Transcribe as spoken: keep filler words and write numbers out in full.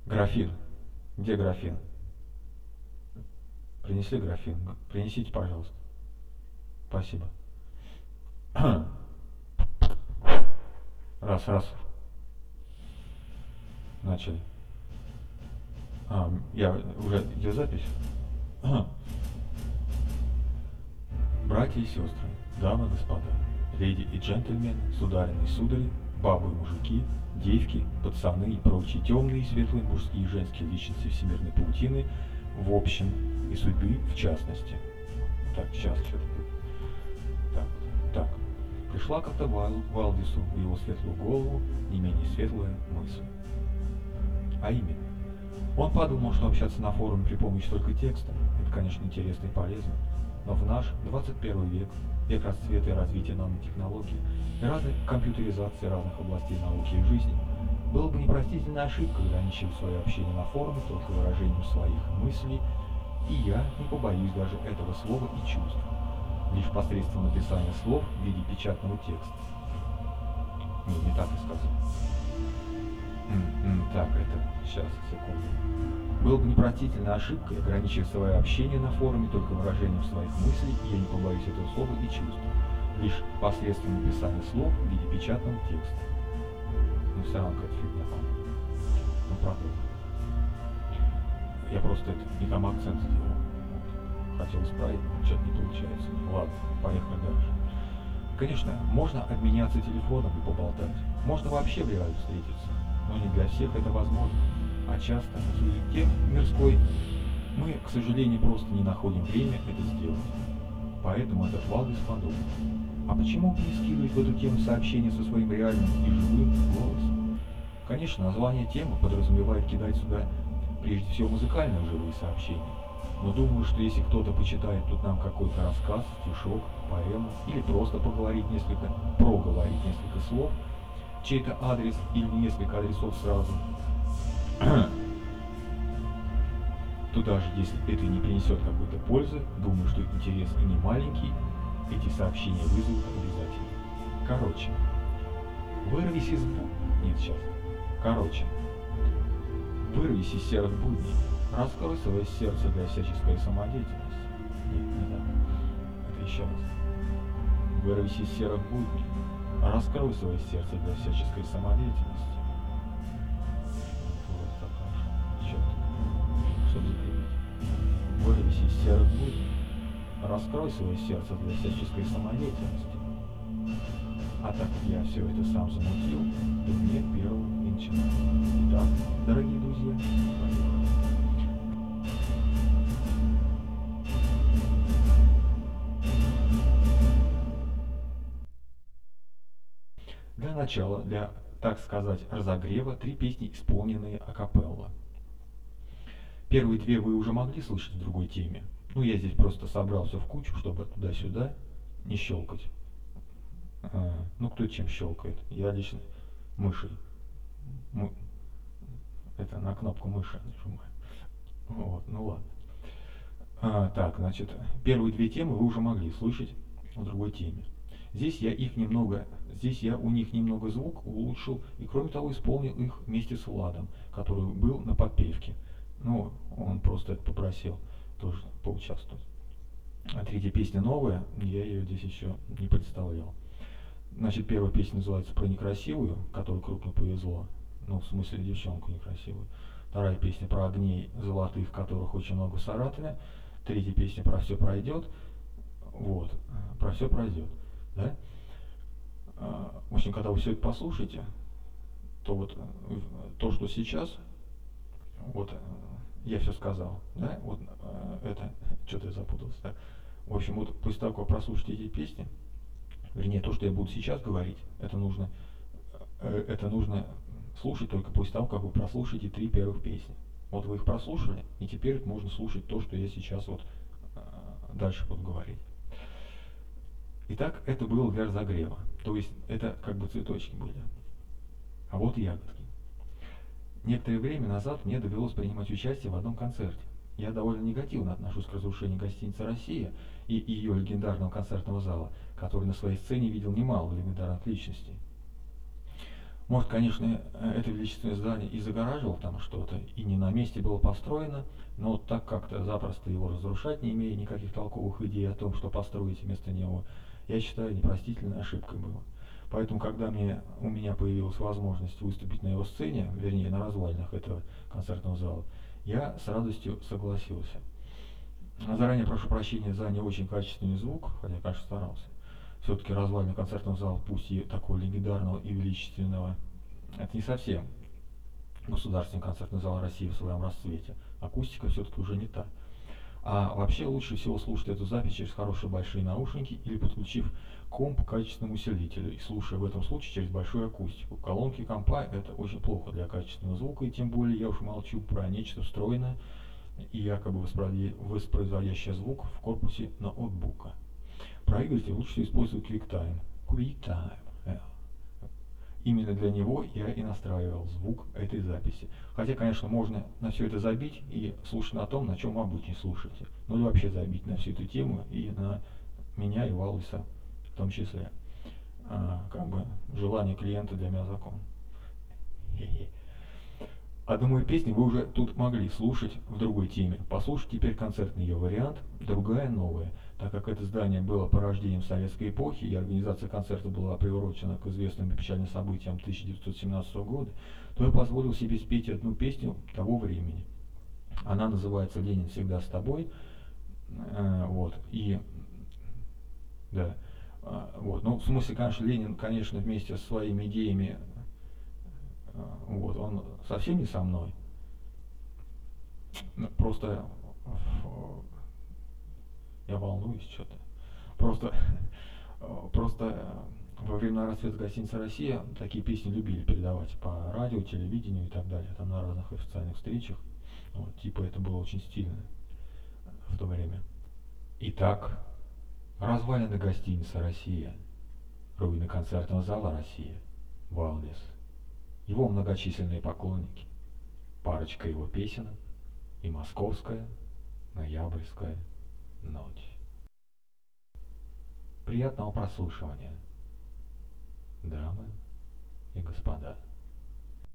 Графин. Где графин? Принесли графин. Принесите, пожалуйста. Спасибо. Раз, раз. Начали. А, я уже идет запись. Братья и сестры, дамы и господа, леди и джентльмены, сударыни и судари, бабы и мужики, девки, пацаны и прочие темные и светлые мужские и женские личности всемирной паутины в общем и судьбы в частности. Так, сейчас что-то будет. Так, так. Пришла как-то Вал, Валдису в его светлую голову не менее светлая мысль. А именно, он подумал, что общаться на форуме при помощи только текста – это, конечно, интересно и полезно, но в наш двадцать первый век, век расцвета и развития нанотехнологий и разной компьютеризации разных областей науки и жизни, было бы непростительной ошибкой ограничивать свое общение на форуме только выражением своих мыслей, и я не побоюсь даже этого слова и чувств, лишь посредством написания слов в виде печатного текста. Не, не так и сказал. М-м, так, это... Сейчас, секунду. Было бы непростительной ошибкой ограничивать свое общение на форуме только выражением своих мыслей, и я не побоюсь этого слова и чувств, лишь посредством написания слов в виде печатного текста. Ну, все равно какая-то фигня, по-моему. Ну, правда. Я просто это, не там акцент сделал. Вот. Хотел исправить, но что-то не получается. Ладно, поехали дальше. Конечно, можно обменяться телефоном и поболтать. Можно вообще в реале встретиться. Но не для всех это возможно. А часто в суете мирской мы, к сожалению, просто не находим время это сделать. Поэтому этот Валдис подумал, а почему бы не скидывать в эту тему сообщения со своим реальным и живым голосом? Конечно, название темы подразумевает кидать сюда прежде всего музыкальные живые сообщения. Но думаю, что если кто-то почитает тут нам какой-то рассказ, стишок, поэму, или просто поговорить несколько, проговорить несколько слов, чей-то адрес или несколько адресов сразу, то даже если это не принесет какой-то пользы, думаю, что интерес и не маленький, эти сообщения вызовут обязательно. Короче, вырвись из бу... Нет, сейчас. Короче, вырвись из серых будней, раскрой свое сердце для всяческой самодеятельности. Нет, не так. Это еще раз. Вырвись из серых будней, раскрой свое сердце для всяческой самодеятельности. Вот так хорошо. Черт. Чтобы закрепить. Вырвись из серых будней, раскрой свое сердце для всяческой самодеятельности. А так как я все это сам замутил, то мне первым и начинать. Итак, дорогие друзья, поехали. Для начала, для, так сказать, разогрева, три песни, исполненные акапелла. Первые две вы уже могли слышать в другой теме. Ну, я здесь просто собрал все в кучу, чтобы туда-сюда не щелкать. А, ну, кто чем щелкает? Я лично мышей. Мы... Это на кнопку мыши нажимаю. Вот, ну ладно. А, так, значит, первые две темы вы уже могли слышать в другой теме. Здесь я их немного, здесь я у них немного звук улучшил и, кроме того, исполнил их вместе с Владом, который был на подпевке. Ну, он просто это попросил тоже поучаствовать. А третья песня новая, я ее здесь еще не представлял. Значит, первая песня называется «Про некрасивую», которой крупно повезло. Ну, в смысле, девчонку некрасивую. Вторая песня про огней золотых, которых очень много в Саратове. Третья песня про «Все пройдет». Вот, про «Все пройдет». Да? В общем, когда вы все это послушаете, то вот то, что сейчас, вот я все сказал, да, вот это, что-то я запутался, да. В общем, вот после того, как вы прослушаете эти песни, вернее, то, что я буду сейчас говорить, это нужно, это нужно слушать только после того, как вы прослушаете три первых песни. Вот вы их прослушали, и теперь можно слушать то, что я сейчас вот дальше буду говорить. Итак, это было для разогрева, то есть это как бы цветочки были. А вот ягодки. Некоторое время назад мне довелось принимать участие в одном концерте. Я довольно негативно отношусь к разрушению гостиницы «Россия» и ее легендарного концертного зала, который на своей сцене видел немало легендарных личностей. Может, конечно, э, это величественное здание и загораживало там что-то, и не на месте было построено, но вот так как-то запросто его разрушать, не имея никаких толковых идей о том, что построить вместо него, я считаю, непростительной ошибкой было. Поэтому, когда мне, у меня появилась возможность выступить на его сцене, вернее, на развалинах этого концертного зала, я с радостью согласился. Заранее прошу прощения за не очень качественный звук, хотя, конечно, старался. Все-таки развалины концертного зала, пусть и такого легендарного и величественного, это не совсем государственный концертный зал России в своем расцвете. Акустика все-таки уже не та. А вообще лучше всего слушать эту запись через хорошие большие наушники или подключив комп к качественному усилителю и слушая в этом случае через большую акустику. Колонки компа это очень плохо для качественного звука, и тем более я уж молчу про нечто встроенное и якобы воспроизводящее звук в корпусе ноутбука. Проигрыватель лучше всего использовать QuickTime. QuickTime. Yeah. Именно для него я и настраивал звук этой записи. Хотя, конечно, можно на все это забить и слушать на том, на чем вы обычно слушаете. Ну или вообще забить на всю эту тему и на меня и Валлиса в том числе. А, как бы желание клиента для меня закон. Одну мою песню вы уже тут могли слушать в другой теме. Послушайте теперь концертный ее вариант, другая новая. Так как это здание было порождением советской эпохи, и организация концерта была приурочена к известным и печальным событиям тысяча девятьсот семнадцатого года, то я позволил себе спеть одну песню того времени. Она называется «Ленин всегда с тобой». Э, вот, и, да, э, вот, ну, в смысле, конечно, Ленин, конечно, вместе со своими идеями, э, вот, он совсем не со мной. Просто я волнуюсь что-то. Просто, просто во времена расцвета гостиницы «Россия» такие песни любили передавать по радио, телевидению и так далее, там на разных официальных встречах. Вот, типа это было очень стильно в то время. Итак, развалины гостиницы «Россия», руины концертного зала «Россия», Валлис, его многочисленные поклонники, парочка его песен и московская ноябрьская ночь. Приятного прослушивания, дамы и господа.